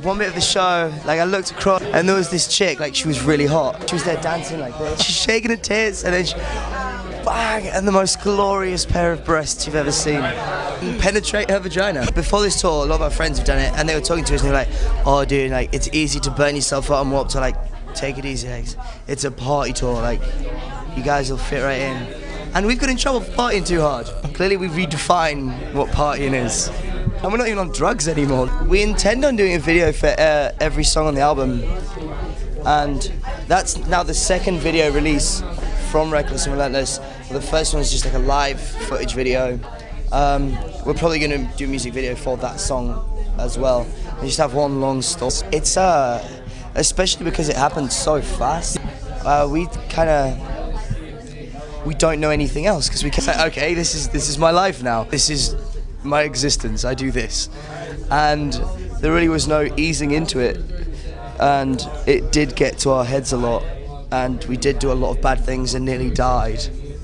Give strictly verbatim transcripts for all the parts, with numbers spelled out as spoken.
one bit of the show, like I looked across and there was this chick, like she was really hot. She was there dancing like this. She's shaking her tits and then she, bang, and the most glorious pair of breasts you've ever seen. Penetrate her vagina. Before this tour, a lot of our friends have done it and they were talking to us and they were like, oh dude, like it's easy to burn yourself out on Warped Tour, like take it easy, like, it's a party tour, like you guys will fit right in. And we've got in trouble for partying too hard. Clearly we redefine what partying is. And we're not even on drugs anymore. We intend on doing a video for uh, every song on the album. And that's now the second video release from Reckless and Relentless. The first one is just like a live footage video. Um, we're probably going to do a music video for that song as well. We just have one long story. It's, uh, especially because it happened so fast, uh, we kind of, we don't know anything else because we can say, okay, this is, this is my life now. This is my existence, I do this. And there really was no easing into it. And it did get to our heads a lot. And we did do a lot of bad things and nearly died.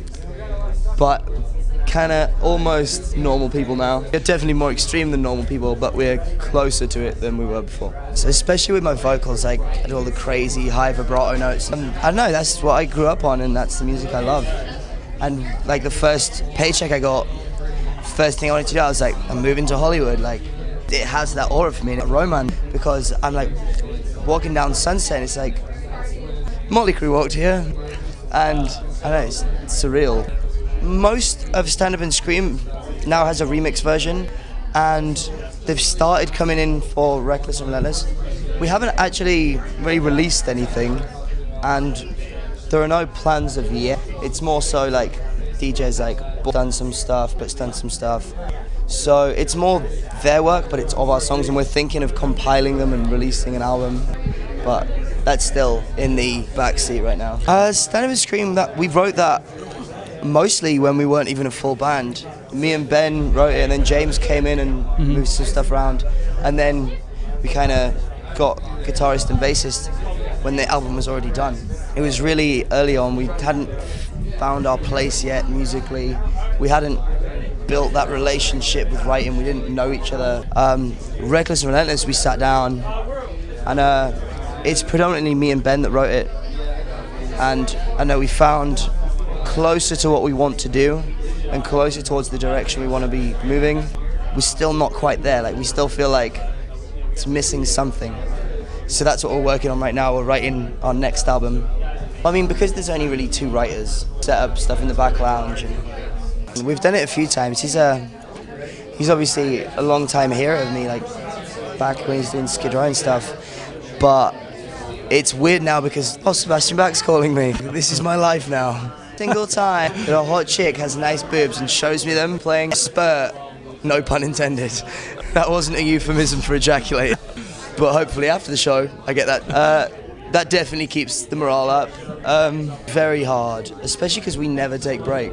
But kind of almost normal people now. We're definitely more extreme than normal people, but we're closer to it than we were before. So especially with my vocals, like I do all the crazy high vibrato notes. And I don't know, that's what I grew up on and that's the music I love. And like the first paycheck I got, first thing I wanted to do, I was like, I'm moving to Hollywood. Like, it has that aura for me, that romance, because I'm like walking down Sunset and it's like, Motley Crue walked here, and I don't know, it's, it's surreal. Most of Stand Up and Scream now has a remix version, and they've started coming in for Reckless and Relentless. We haven't actually really released anything, and there are no plans of yet. It's more so like D J's like done some stuff, but done some stuff. So it's more their work, but it's of our songs, and we're thinking of compiling them and releasing an album. But that's still in the backseat right now. Uh, Stand Up and Scream, that we wrote that mostly when we weren't even a full band. Me and Ben wrote it, and then James came in and mm-hmm. moved some stuff around, and then we kind of got guitarist and bassist when the album was already done. It was really early on. We hadn't found our place yet musically. We hadn't built that relationship with writing. We didn't know each other. Um, Reckless and Relentless, we sat down, and uh, it's predominantly me and Ben that wrote it. And I know we found closer to what we want to do and closer towards the direction we want to be moving. We're still not quite there. Like, we still feel like it's missing something. So that's what we're working on right now. We're writing our next album. I mean, because there's only really two writers, set up stuff in the back lounge. And we've done it a few times. He's a, he's obviously a long time hero of me, like back when he's doing Skid Row and stuff. But it's weird now because, oh, Sebastian Bach's calling me. This is my life now. Single time that a hot chick has nice boobs and shows me them playing spurt, no pun intended. That wasn't a euphemism for ejaculate. But hopefully after the show, I get that. Uh, that definitely keeps the morale up. Um, very hard, especially because we never take breaks.